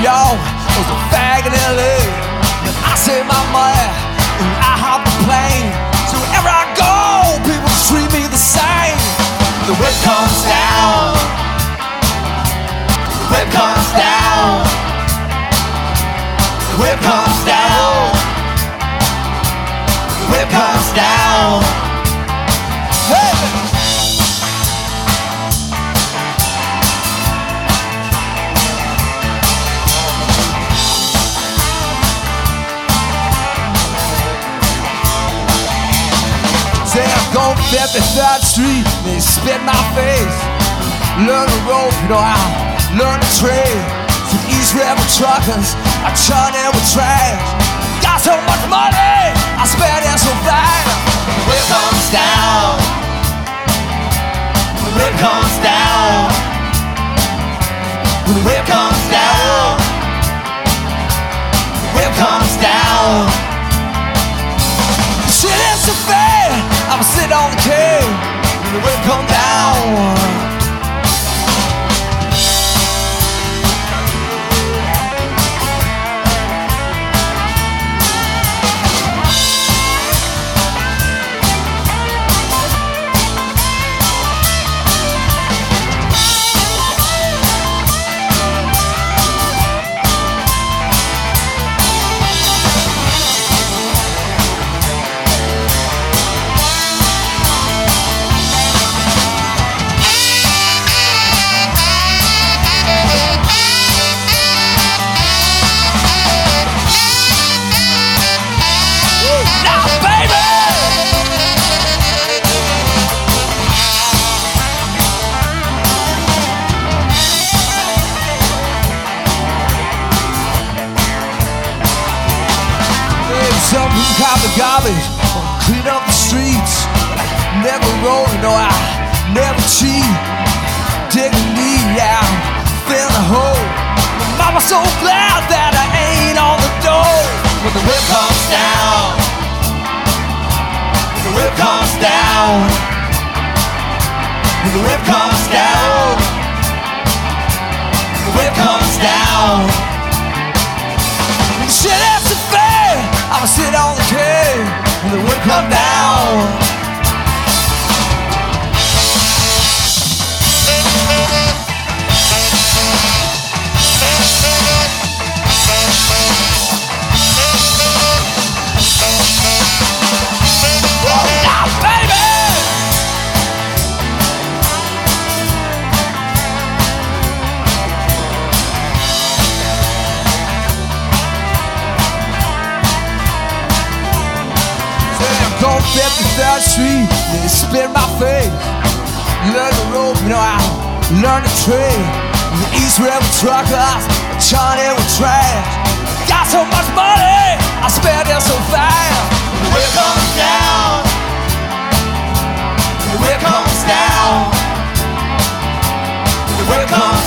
York, was a fag in LA. And I save my money and I hop the plane. So wherever I go, people treat me the same. The whip comes down. The whip comes down. The whip comes down. The whip comes down. Hey! Say I'm going 53rd Street, they spit in my face. Learn the road, you know I learn the trade. Some East River truckers, I churn in with trash. Got so much money, I spend it so fast. The whip comes down. The whip comes down. The whip comes down. The whip comes down. Shit is so bad, I'ma sit on the cave when the whip come down. Some people cop the garbage, clean up the streets. Never roll, no, I never cheat. Dig a knee out, fill the hole. My mama's so glad that I ain't on the door. When the whip comes down, when the whip comes down, when the whip comes down, when the whip comes down. Shit, that's a fair. I'ma sit on the cave when the whip come down. On 53rd Street, they spit in my face. Learn the rope, you know I learn the trade. The East River truckers, churn in with trash. Got so much money, I spend it so fast. The whip comes down. The whip comes down. The whip comes